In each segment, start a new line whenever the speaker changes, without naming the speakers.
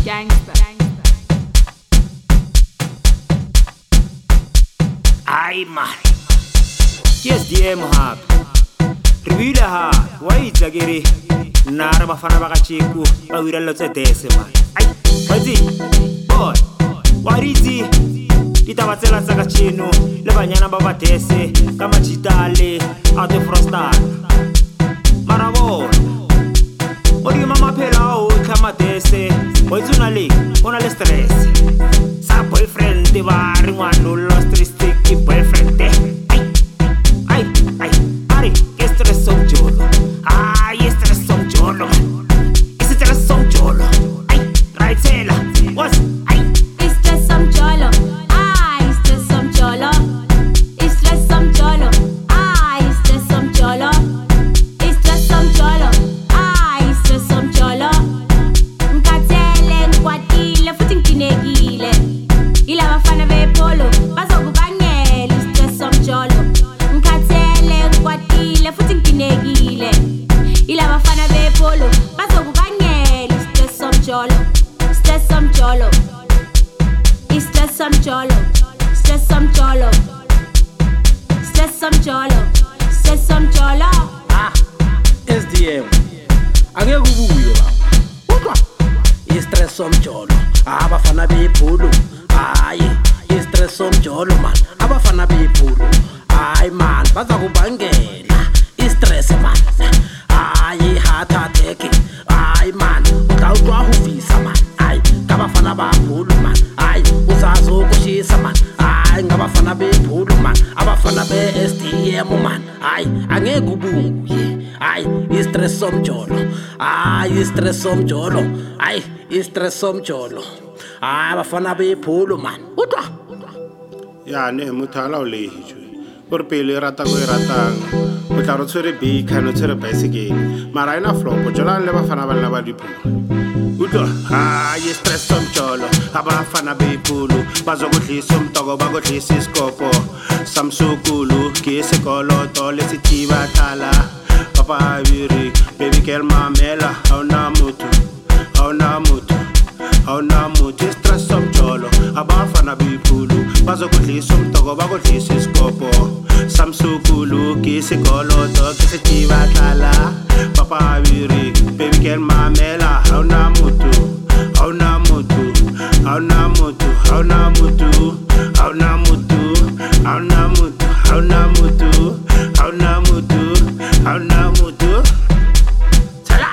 Ai man, yes DM hap. Rivila ha, wai zagiri. Nara bafana bakachiku, bawira lotse dese man. Ai, bazi, boy, warizi. Itabatsela tsaka chino, le banyana ba batese, kama chitale, ate frostar. Marabo. Odi mama phela o tlhama dese, boitsuna le, ona le stress. Sa boyfriend ba ri ngwana lo stress ki boyfriend. Ai, ari, que stress som jolo. Ai, stress som jolo. Ese stress som jolo. Ai, right sela. What's ai?
Stress som jolo. Ai, stress som jolo. Stress som jolo. Ai, stress som jolo. Stress som jolo. Ai, stress som jolo. Ngikathele ngikwatile futhi ngiginekile. Ila bafana bepolo bazokubangela stress som jolo. Ngikathele ngikwatile futhi ngiginekile. Ila bafana bepolo bazokubangela stress som jolo. Stress som jolo. Stress som jolo. Stress som jolo. Stress som jolo. Stress som jolo.
SDM angeke ubuye kodwa istress somjolo abafana bephulu hayi istress somjolo man abafana bephulu hayi man baza kubangela istress man hayi heart attack hayi man utawutwa ufisa man hayi ngabafana baphulu man hayi uzazo kushisa man hayi ngabafana bephulu man abafana be SDM man hayi angeke ubuye Ay, istress somjolo. Ay, istress somjolo. Ay, istress somjolo. Ay, bafana bepholo man. Utwa.
Ya ne muthala o lehi. Por pele rata go ratang. O tla re tshwere big kana tshwere bicycle. Mara ina flop, jola le bafana ba nna ba dipholo. Utwa. Ay, istress somjolo. Abafana bepholo. Bazokuhlisa umtoko bakuhlisa iskopo. Samsukulu ke sekolo to le sitiba thala. Papa Viri, baby girl mamela, hauna mutu, stress some cholo, abafana bipulu, bazokudlisa umtoko bakudlisa iskopo, samsukulu kisikolo to kisitiva thala. Papa Viri, baby girl mamela, hauna mutu, hauna mutu, hauna mutu, hauna mutu, hauna mutu, hauna mutu, hauna mutu, hauna mutu. How now mutu? Tala.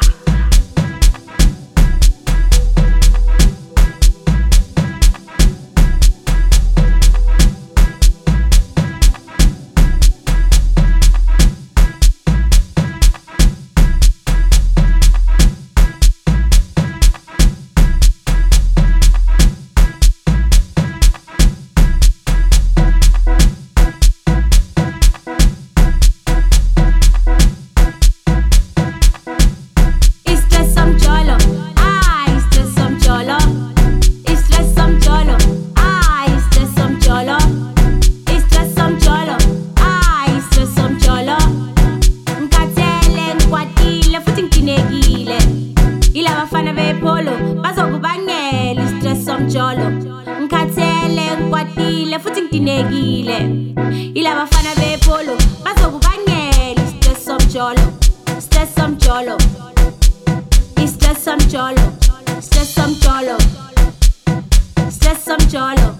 Ngikathele ngikwatile futhi ngiginekile. Ila bafana bepholo bazokubangela stress somjolo. Stress somjolo. Stress somjolo. Stress somjolo. Stress somjolo.